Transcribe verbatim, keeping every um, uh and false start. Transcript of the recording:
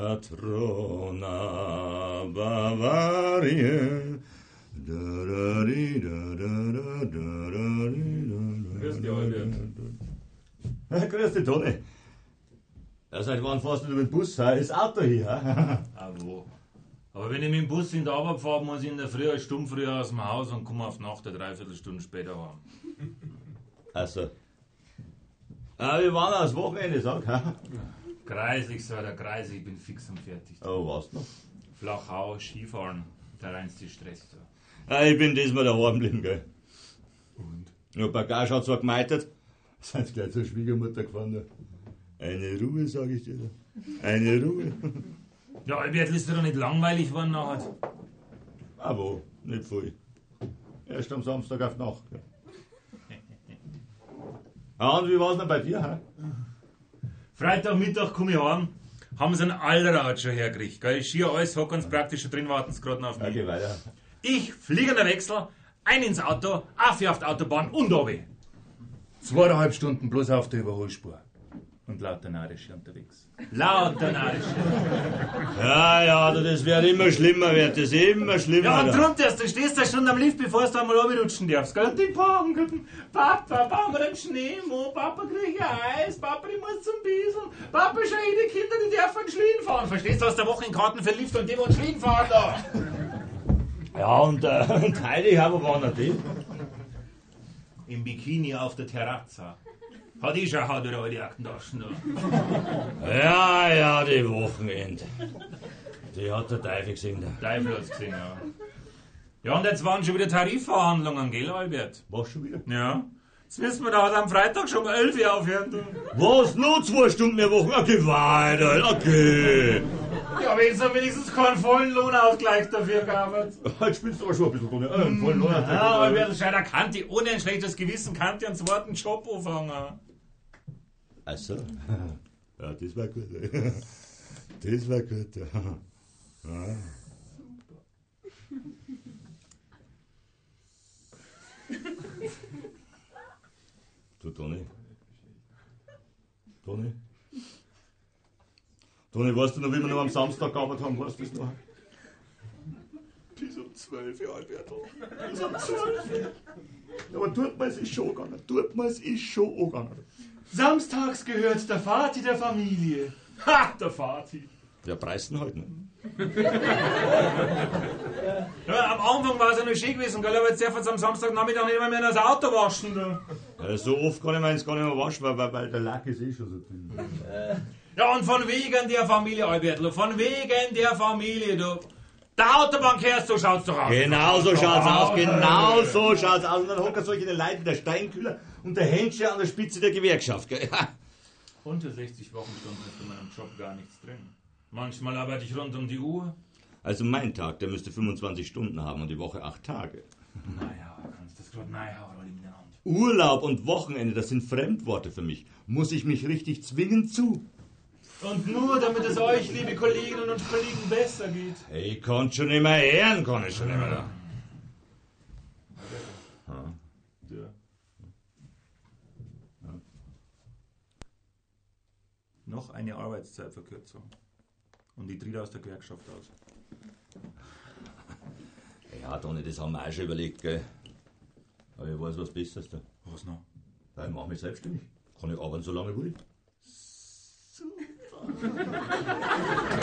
Patrona Bavaria. Grüß dich, Albert. Ja, grüß dich, Toni. Ja, seit wann fährst du mit dem Bus? Das Auto hier. Ah, wo? Aber wenn ich mit dem Bus in der Arbeit fahre, muss ich in der Früh eine Stunde früher aus dem Haus und komme auf Nacht eine Dreiviertelstunde später heim. Also. Ah, wir waren das Wochenende, sag. Kreisig, so der Kreisig, ich bin fix und fertig. Oh, was noch? Flachau, Skifahren, der reinste Stress. So. Ja, ich bin diesmal daheim geblieben, gell. Und? Ja, Bagage hat zwar gemeitet, sind gleich zur Schwiegermutter gefahren. Da. Eine Ruhe, sag ich dir. Eine Ruhe. Ja, Albert, ist dir doch nicht langweilig geworden nachher? Ah, wo? Nicht viel. Erst am Samstag auf Nacht. Gell. Ah, und wie war's denn bei dir, hä? Freitagmittag komme ich heim, haben sie einen Allrad schon hergekriegt. Gell? Schier alles, hocken uns praktisch schon drin, warten sie gerade noch auf mich. Okay, weiter. Ich fliege in der Wechsel, ein ins Auto, auf auf die Autobahn und obi. Zweieinhalb Stunden bloß auf der Überholspur. Und lauter Narische unterwegs. Lauter Narische. Ja, ja, also das wird immer schlimmer, wird das immer schlimmer. Ja, und drum, dass du stehst da schon am Lift, bevor du einmal runterrutschen darfst. Gell? Und die Paaren, Papa, bauen wir den Schneemo, Papa krieg ich Eis, Papa, ich muss zum Bieseln, Papa, schau die Kinder, die dürfen einen Schlitten fahren. Verstehst du, aus der Woche in Karten für Lift und die wollen Schlitten fahren da. Ja, und, äh, und Heidi, ja, wo waren denn die? Im Bikini auf der Terrazza. Hat ich schon haut oder die Aktentaschen da. Ja, ja, die Wochenende. Die hat der Teufel gesehen. Der Teufel hat's gesehen, ja. Ja, und jetzt waren schon wieder Tarifverhandlungen, gell, Albert? Was schon wieder? Ja. Jetzt müssen wir da am Freitag schon um elf Uhr aufhören. Du. Was? Nur zwei Stunden mehr Woche? Okay, weiter, okay. Ja, wenn sie wenigstens keinen vollen Lohnausgleich dafür gehabt. Jetzt spielst du aber schon ein bisschen drin. Äh, vollen Lohnausgleich. Ja, Albert, schau, da kann die ohne ein schlechtes Gewissen kann die einen zweiten Job anfangen. Ach so. Ja, das war gut. Das war gut, ja. Ja. Du, Toni. Toni? Toni, weißt du noch, wie wir noch am Samstag gearbeitet haben? Weißt du das noch? Bis um zwölf Uhr, Alberto. Bis um zwölf Uhr. Aber tut mir es ist schon angegangen. Tut mir es ist schon angegangen. Samstags gehört der Vati der Familie. Ha, der Vati. Ja, preisen halt, ne? Ja, am Anfang war es ja noch schön gewesen, gell? Aber jetzt darf jetzt am Samstagnachmittag nicht mehr das Auto waschen. Du. Ja, so oft kann ich meins gar nicht mehr waschen, weil, weil der Lack ist eh schon so drin. Ja, und von wegen der Familie, Albertlo, von wegen der Familie, du. Der Autobahn kehrst, so schaut's doch aus. Genau so schaut's aus, genau so schaut's aus. Und dann hocken solche Leute in der Steinkühler und der Händchen an der Spitze der Gewerkschaft, gell? Unter sechzig Wochenstunden ist in meinem Job gar nichts drin. Manchmal arbeite ich rund um die Uhr. Also mein Tag, der müsste fünfundzwanzig Stunden haben und die Woche acht Tage. Naja, kannst du das gerade naja, oder miteinander. Urlaub und Wochenende, das sind Fremdworte für mich. Muss ich mich richtig zwingen zu? Und nur damit es euch, liebe Kolleginnen und Kollegen, besser geht. Ich kann schon nicht mehr hören, kann ich schon nicht mehr. Da. Ja. Ja. Ja. Noch eine Arbeitszeitverkürzung. Und ich tritt aus der Gewerkschaft aus. Ja, Toni, das haben wir auch schon überlegt, gell? Aber ich weiß was Besseres da. Was noch? Ja, ich mach mich selbstständig. Kann ich arbeiten, so lange will ich. Super.